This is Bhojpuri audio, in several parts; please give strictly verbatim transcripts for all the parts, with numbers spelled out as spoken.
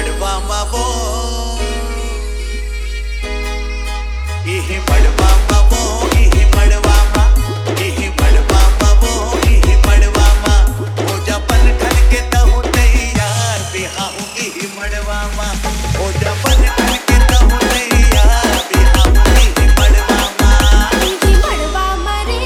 मड़वा वो इही मड़वा वो इही मड़वा इही मड़वा वो इही मड़वा हो जा पन ठन के तहु तैयार बिहाऊ इही मड़वा हो जा पन ठन के तहु तैयार बिहाऊ इही मड़वा इही मड़वा मरे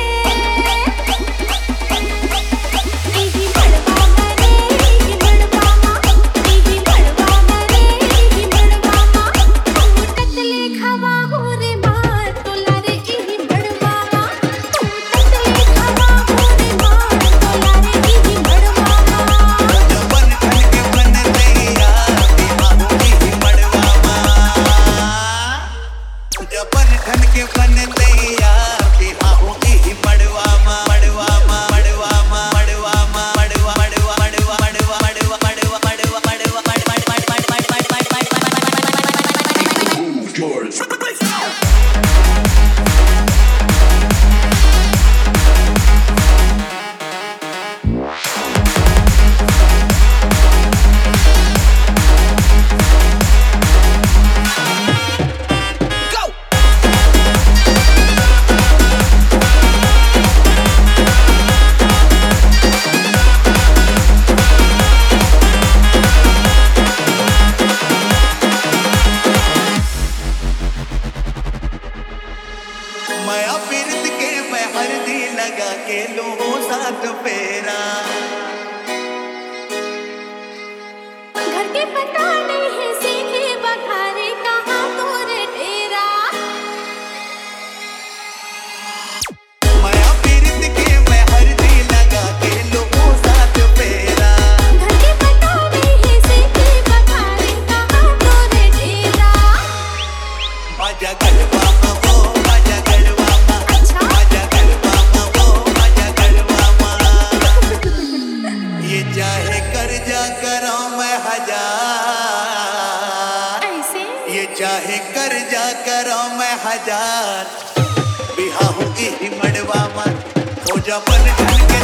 इही मड़वा मरे इही मड़वा इही मड़वा मरे इही मड़वा कतले खवा हो रे मार तोला रे इही मड़वा कतले खवा हो रे मार तोला रे इही मड़वा पन ठन के बन तैयार बिहाऊ इही मड़वा जा पन ठन के बन तैयार बिहाऊ इही मड़वा मड़वा मड़वा मड़वा मड़वा मड़वा मड़वा मड़वा मड़वा मड़वा मड़वा मड़वा George. माया पीरत के मैं हरदी लगा के लो साथ फेरा घर के पता नहीं है सीधे बखारे कहाँ तोरे डेरा माया पीरत के मैं हरदी लगा के लो साथ फेरा घर के पता नहीं है सीधे बखारे कहाँ तोरे डेरा आजा गलवा वो आजा गलवा अच्छा आजा गलवा वो आजा गलवा ये चाहे कर जा करो मैं हजार ऐसे ये चाहे कर जा करो मैं हजार बिहाऊ इही मड़वा हो जा पन ठन के